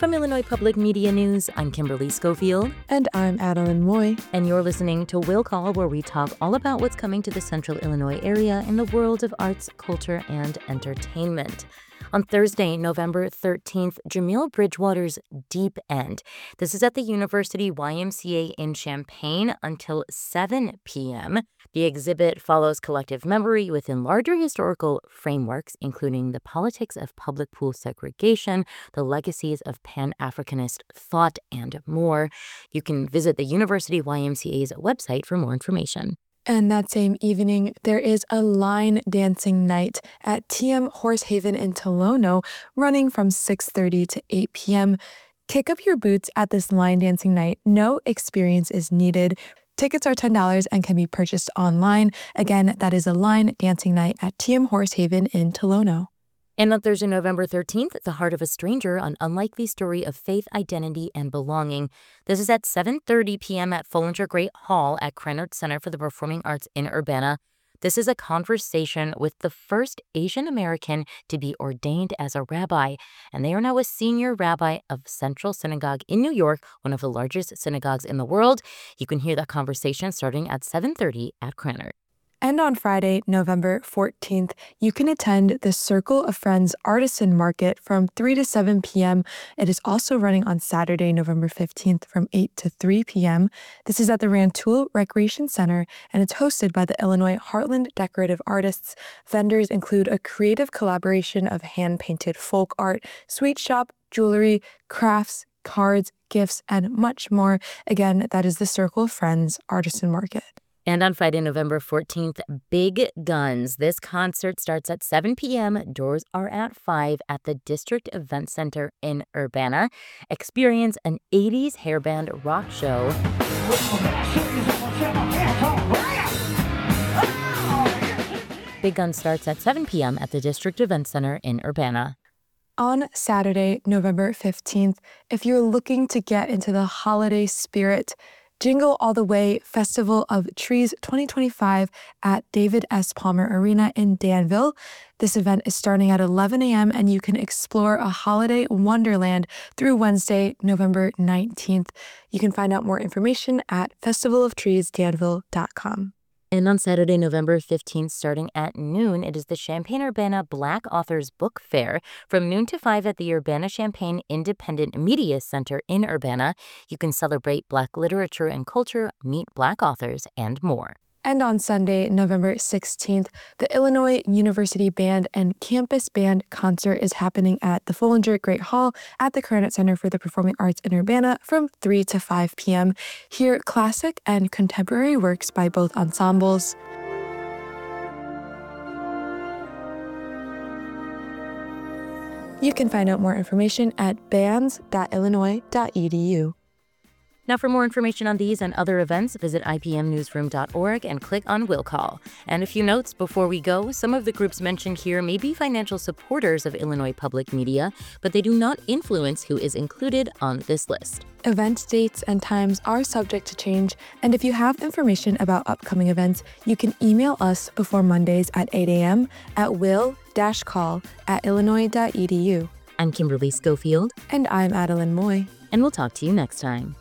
From Illinois Public Media News, I'm Kimberly Schofield. And I'm Adeline Moy. And you're listening to Will Call, where we talk all about what's coming to the Central Illinois area in the world of arts, culture, and entertainment. On Thursday, November 13th, Jameel Bridgewater's Deep End. This is at the University YMCA in Champaign until 7 p.m. The exhibit follows collective memory within larger historical frameworks, including the politics of public pool segregation, the legacies of Pan-Africanist thought, and more. You can visit the University YMCA's website for more information. And that same evening, there is a line dancing night at TM Horsehaven in Tolono, running from 6:30 to 8 p.m. Kick up your boots at this line dancing night. No experience is needed. Tickets are $10 and can be purchased online. Again, that is a line dancing night at TM Horsehaven in Tolono. And on Thursday, November 13th, The Heart of a Stranger, an unlikely story of faith, identity, and belonging. This is at 7:30 p.m. at Follinger Great Hall at Krannert Center for the Performing Arts in Urbana. This is a conversation with the first Asian American to be ordained as a rabbi, and they are now a senior rabbi of Central Synagogue in New York, one of the largest synagogues in the world. You can hear that conversation starting at 7:30 at Krannert. And on Friday, November 14th, you can attend the Circle of Friends Artisan Market from 3 to 7 p.m. It is also running on Saturday, November 15th from 8 to 3 p.m. This is at the Rantoul Recreation Center, and it's hosted by the Illinois Heartland Decorative Artists. Vendors include a creative collaboration of hand-painted folk art, sweet shop, jewelry, crafts, cards, gifts, and much more. Again, that is the Circle of Friends Artisan Market. And on Friday, November 14th, Big Guns. This concert starts at 7 p.m. Doors are at 5 at the District Event Center in Urbana. Experience an 80s hairband rock show. Big Guns starts at 7 p.m. at the District Event Center in Urbana. On Saturday, November 15th, if you're looking to get into the holiday spirit, Jingle All the Way Festival of Trees 2025 at David S. Palmer Arena in Danville. This event is starting at 11 a.m. and you can explore a holiday wonderland through Wednesday, November 19th. You can find out more information at festivalofTreesDanville.com. And on Saturday, November 15th, starting at noon, it is the Champaign-Urbana Black Authors Book Fair from noon to 5 at the Urbana-Champaign Independent Media Center in Urbana. You can celebrate Black literature and culture, meet Black authors, and more. And on Sunday, November 16th, the Illinois University Band and Campus Band concert is happening at the Follinger Great Hall at the Krannert Center for the Performing Arts in Urbana from 3 to 5 p.m. Hear classic and contemporary works by both ensembles. You can find out more information at bands.illinois.edu. Now, for more information on these and other events, visit ipmnewsroom.org and click on Will Call. And a few notes before we go. Some of the groups mentioned here may be financial supporters of Illinois Public Media, but they do not influence who is included on this list. Event dates and times are subject to change, and if you have information about upcoming events, you can email us before Mondays at 8 a.m. at will-call@illinois.edu. I'm Kimberly Schofield. And I'm Adeline Moy. And we'll talk to you next time.